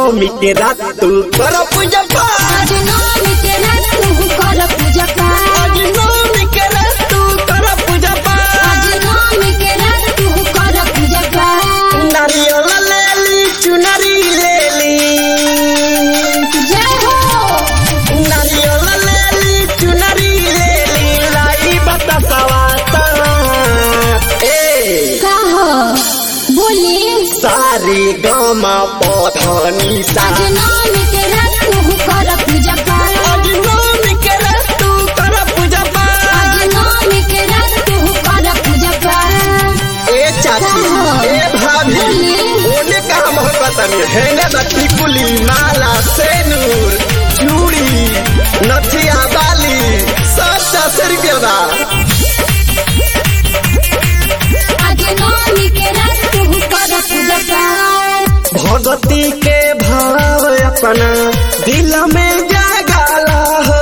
नवमी के रात तू कर पूजा पाठ। आज नवमी के रात तू कर पूजा पाठ। आज नवमी के रात तू कर पूजा पाठ। आज नवमी के रात तू कर पूजा पाठ। नारियल ले ली चुनरी ले ली जय हो। नारियल ले ली चुनरी ले ली लाई बतासवा कहो बोली सारे गामा पौधनी सा। आज नवमी के रात तू कर पूजा पाठ। आज नवमी के रात तू कर पूजा पाठ। आज नवमी के रात तू कर पूजा पाठ। ए चाची ए भाभी ओने का मोहब्बत में है ना बत्ती कुली माला सेनूर चूड़ी नथिया बाली सब 10 रुपया बा। आज नवमी के रात तू कर पूजा पाठ। भगती के भाव अपना दिल में जगाला हो।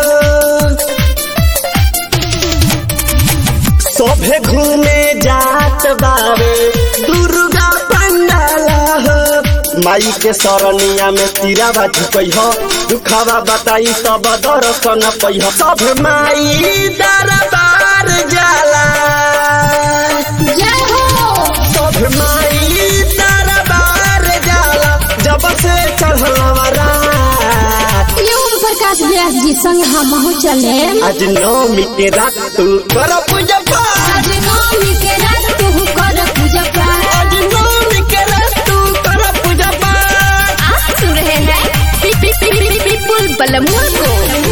सोभे घूमे जात बावे दुर्गा पंडाला हो। माई के सरनिया में तीरा बाजी कही हो दुखावा बताई सब दर्शन पही हो। सब माई दरबार जाला जय हो। सब माई दरबार जाला जब से चढ़लवा रात। ओम प्रकाश व्यास जी संग हम चले। आज नवमी के रात तू कर पूजा पाठ। आज नवमी के रात तू कर पूजा पाठ। आज नवमी के रात तू कर पूजा पाठ। आप सुन रहे हैं पीपुल बलमुआ को।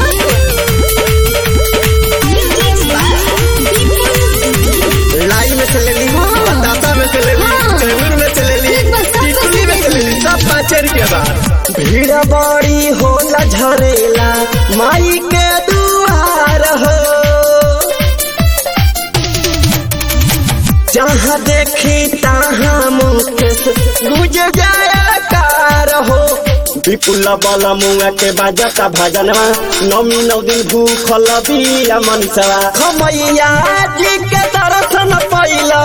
लाई में से ले ली बताता में से ले ली कैमूर में से ले ली टिकुली में से ले ली सब 5 रुपया बा। भीड़ बड़ी होला झरेला माई के दुआर हो। जहाँ देखी तहाँ मुकेश गुज जाया कार हो। विपुल बल मुआ के बाजता भजनवा नवमी 9 दिन भूखल बिया मनसवा। खमैया जी के दर्शन पैला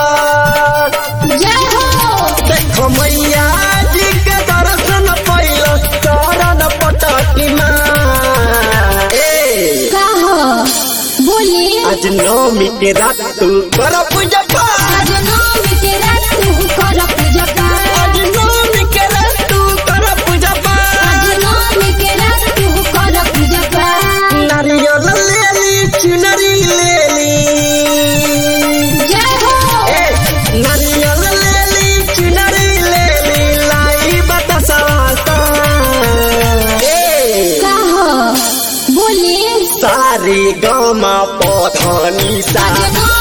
जय हो। देखो मैया जी के दर्शन पैला चरण पटकी माँ। कहो बोली आज नवमी के रात तू कर पूजा पाठ। आज नवमी के रात तू कर पूजा पाठ। आज नवमी के रात तू कर पूजा पाठ। आज नवमी के रात तू कर पूजा पाठ। नारियल ले ली चुनरी ले ली जय हो। नारियल ले ली चुनरी ले ली लाई बतासवा कहो बोली सारे गामा पौधनी सा। आज